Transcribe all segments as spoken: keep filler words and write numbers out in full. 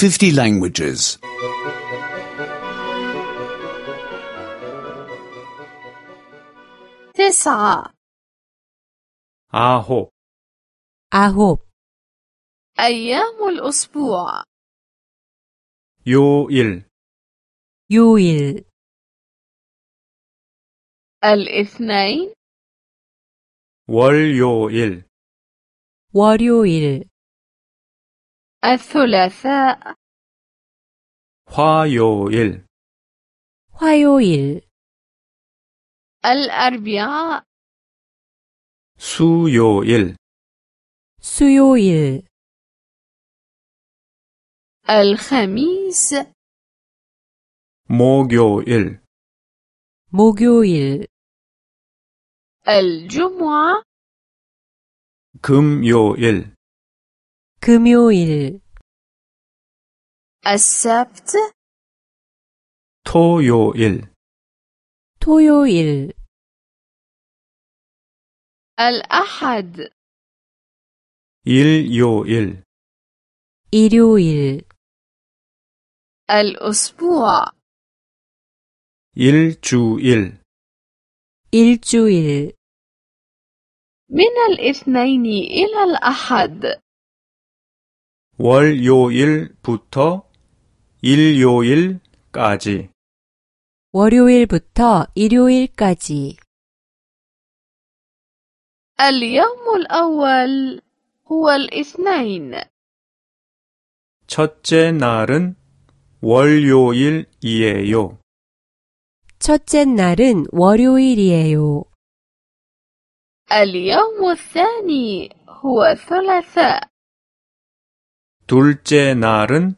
fifty languages. تسعة. 아홉, 아홉, أيام الأسبوع. 요일, 요일, الاثنين. 월요일, 월요일, الثلاثاء. 화요일, 화요일, الأربعاء. 수요일, 수요일, الخميس. 목요일, 목요일, الجمعة. 금요일, 금요일, السبت. 토요일, 토요일, الأحد. 일요일, 일요일, الأسبوع. 일주일, 일주일, من الاثنين إلى الأحد. 월요일부터 일요일까지. 월요일부터 일요일까지. اليوم الأول هو الاثنين. 첫째 날은 월요일이에요. 첫째 날은 월요일이에요. اليوم الثاني هو الثلاثاء. 둘째 날은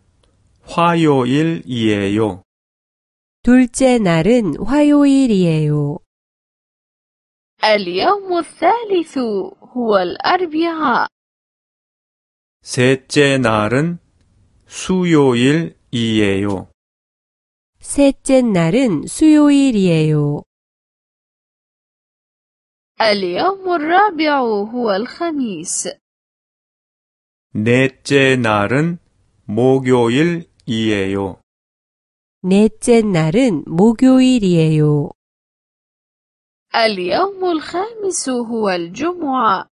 화요일이에요. 둘째 날은 화요일이에요. اليوم الثالث هو الأربعاء. 셋째 날은 수요일이에요. 셋째 날은 수요일이에요. اليوم الرابع هو الخميس. 넷째 날은 목요일이에요. 넷째 날은 목요일이에요. اليوم الخامس هو الجمعة.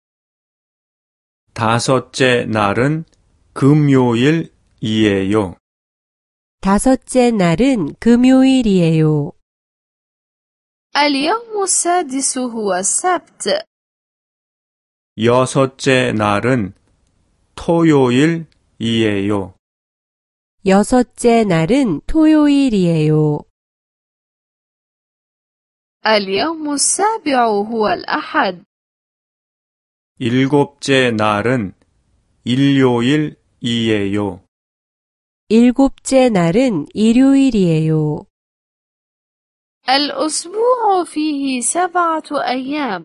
다섯째 날은 금요일이에요. 다섯째 날은 금요일이에요. اليوم السادس هو السبت. 여섯째 날은 토요일이에요. 여섯째 날은 토요일이에요. اليوم السابع هو الأحد. 일곱째 날은 일요일이에요. 일곱째 날은 일요일이에요. الأسبوع فيه سبعة أيام.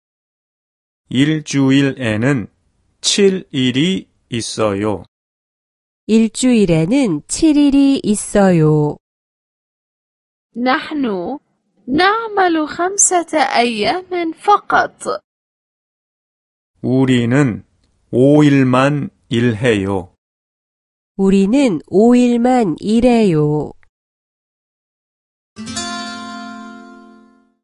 일주일에는 칠 일이 있어요. 일주일에는 칠 일이 있어요. نحن نعمل خمسة أيام فقط. 우리는 오 일만 일해요. 우리는 오 일만 일해요.